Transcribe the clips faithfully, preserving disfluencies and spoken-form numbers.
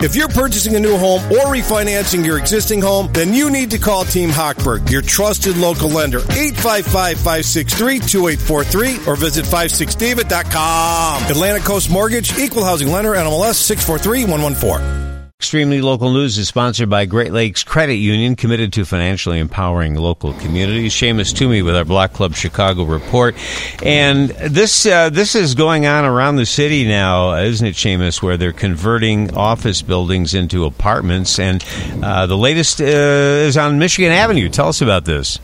If you're purchasing a new home or refinancing your existing home, then you need to call Team Hochberg, your trusted local lender. eight five five, five six three, two eight four three or visit five six david dot com. Atlantic Coast Mortgage, Equal Housing Lender, N M L S six four three one one four. Extremely Local News is sponsored by Great Lakes Credit Union, committed to financially empowering local communities. Seamus Toomey with our Block Club Chicago report. And this uh, this is going on around the city now, isn't it, Seamus, where they're converting office buildings into apartments. And uh, the latest uh, is on Michigan Avenue. Tell us about this.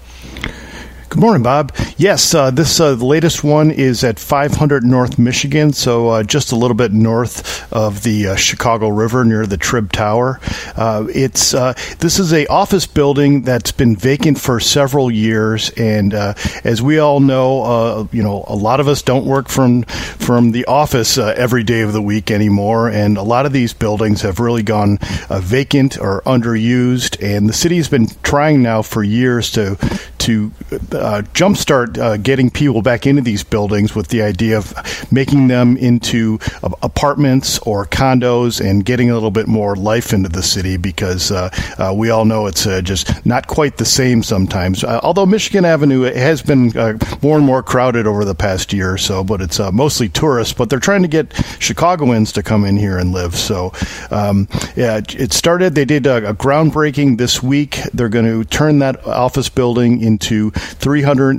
Good morning, Bob. Yes, uh, this uh, the latest one is at five hundred North Michigan, so uh, just a little bit north of the uh, Chicago River near the Trib Tower. Uh, it's uh, this is a office building that's been vacant for several years, and uh, as we all know, uh, you know, a lot of us don't work from from the office uh, every day of the week anymore, and a lot of these buildings have really gone uh, vacant or underused, and the city's been trying now for years to to Uh, jumpstart uh, getting people back into these buildings with the idea of making them into uh, apartments or condos and getting a little bit more life into the city, because uh, uh, we all know it's uh, just not quite the same sometimes. Uh, although Michigan Avenue has been uh, more and more crowded over the past year or so, but it's uh, mostly tourists. But they're trying to get Chicagoans to come in here and live. So um, yeah, it started. They did a, a groundbreaking this week. They're going to turn that office building into three hundred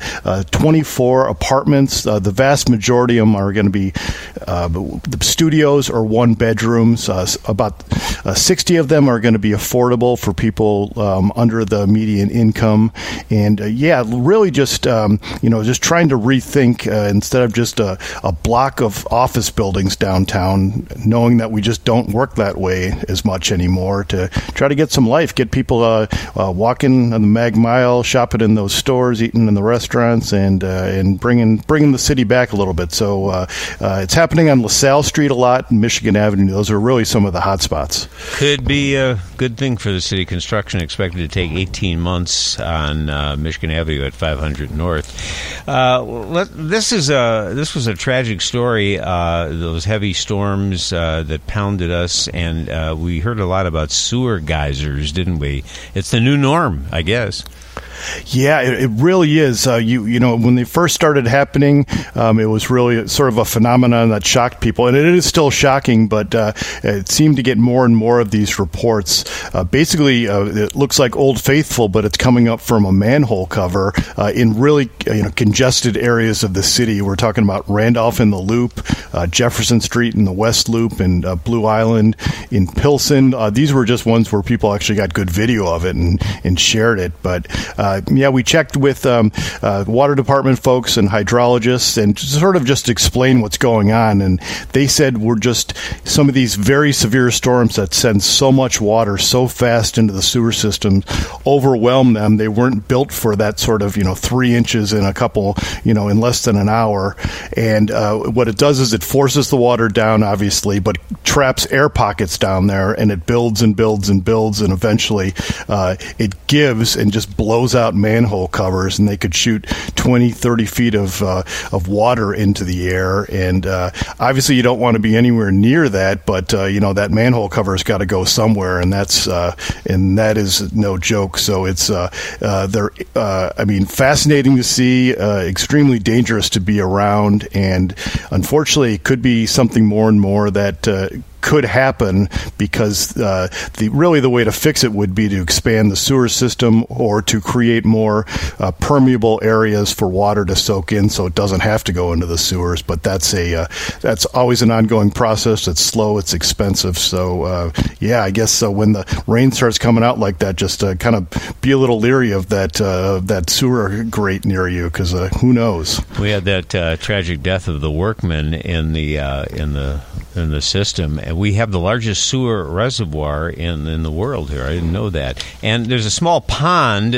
twenty-four apartments. Uh, the vast majority of them are going to be uh, the studios or one bedrooms. Uh, about uh, sixty of them are going to be affordable for people um, under the median income. And uh, yeah, really just um, you know just trying to rethink uh, instead of just a, a block of office buildings downtown, knowing that we just don't work that way as much anymore, to try to get some life, get people uh, uh, walking on the Mag Mile, shopping in those stores, eating in the restaurants, and uh, and bringing bringing the city back a little bit. So uh, uh, it's happening on LaSalle Street a lot, and Michigan Avenue. Those are really some of the hot spots. Could be a good thing for the city. Construction expected to take eighteen months on uh, Michigan Avenue at five hundred North. Uh, let, this is a this was a tragic story. Uh, those heavy storms uh, that pounded us, and uh, we heard a lot about sewer geysers, didn't we? It's the new norm, I guess. Yeah, it, it really is. Uh, you you know, when they first started happening, um, it was really sort of a phenomenon that shocked people, and it is still shocking. But uh, it seemed to get more and more of these reports. Uh, basically, uh, it looks like Old Faithful, but it's coming up from a manhole cover uh, in really you know congested areas of the city. We're talking about Randolph in the Loop, uh, Jefferson Street in the West Loop, and uh, Blue Island in Pilsen. Uh, these were just ones where people actually got good video of it and and shared it, but. Uh, Uh, yeah, we checked with um, uh, water department folks and hydrologists and sort of just explain what's going on. And they said we're just some of these very severe storms that send so much water so fast into the sewer systems overwhelm them. They weren't built for that sort of, you know, three inches in a couple, you know, in less than an hour. And uh, what it does is it forces the water down, obviously, but traps air pockets down there, and it builds and builds and builds, and eventually uh, it gives and just blows out manhole covers, and they could shoot twenty, thirty feet of uh, of water into the air. And uh, obviously you don't want to be anywhere near that, but uh, you know that manhole cover's got to go somewhere, and that's uh, and that is no joke. So it's uh, uh, they're uh, I mean fascinating to see, uh, extremely dangerous to be around, and unfortunately it could be something more and more that uh, could happen, because uh, the really the way to fix it would be to expand the sewer system or to create more uh, permeable areas for water to soak in, so it doesn't have to go into the sewers. But that's a uh, that's always an ongoing process. It's slow, it's expensive. So uh, yeah, I guess uh, when the rain starts coming out like that, just uh, kind of be a little leery of that uh, that sewer grate near you, because uh, who knows? We had that uh, tragic death of the workman in the uh, in the in the system. We have the largest sewer reservoir in, in the world here. I didn't know that. And there's a small pond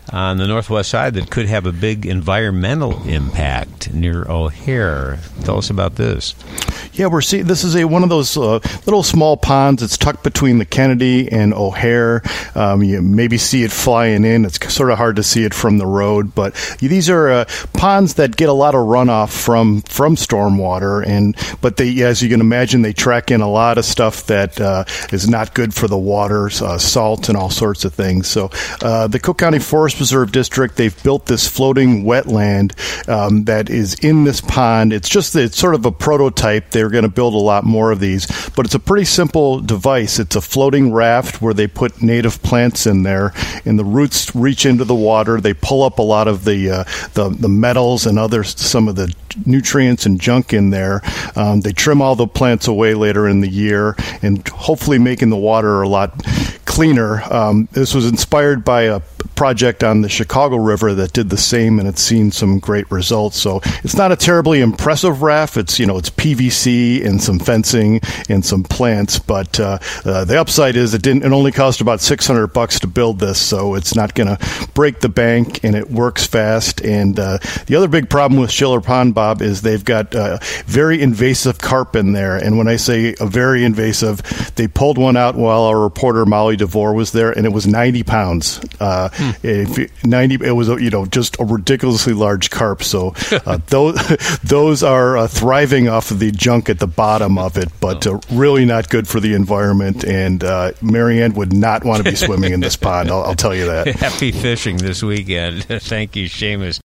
on the northwest side that could have a big environmental impact near O'Hare. Tell us about this. Yeah, we're seeing this is a one of those uh, little small ponds. It's tucked between the Kennedy and O'Hare. Um, you maybe see it flying in. It's sort of hard to see it from the road, but these are uh, ponds that get a lot of runoff from from stormwater, and but they, as you can imagine, they track in a lot of stuff that uh, is not good for the water, uh, salt and all sorts of things. So uh, the Cook County Forest Preserve District, they've built this floating wetland um, that is in this pond. It's just it's sort of a prototype. They're going to build a lot more of these, but it's a pretty simple device. It's a floating raft where they put native plants in there, and the roots reach into the water. They pull up a lot of the uh, the, the metals and other some of the nutrients and junk in there. Um, they trim all the plants away later in the year, and hopefully making the water a lot cleaner. Um, this was inspired by a project on the Chicago River that did the same, and it's seen some great results. So it's not a terribly impressive raft. It's, you know, it's P V C and some fencing and some plants, but uh, uh, the upside is it didn't. It only cost about six hundred bucks to build this, so it's not going to break the bank, and it works fast. And uh, the other big problem with Schiller Pond, Bob, is they've got uh, very invasive carp in there. And when I say a very invasive, they pulled one out while our reporter Molly DeVore was there, and it was ninety pounds. Uh, hmm. if ninety, it was you know just a ridiculously large carp. So uh, those those are uh, thriving off of the junk at the bottom of it, but uh, really not good for the environment. And uh, Marianne would not want to be swimming in this pond. I'll, I'll tell you that. Happy fishing this weekend. Thank you, Seamus.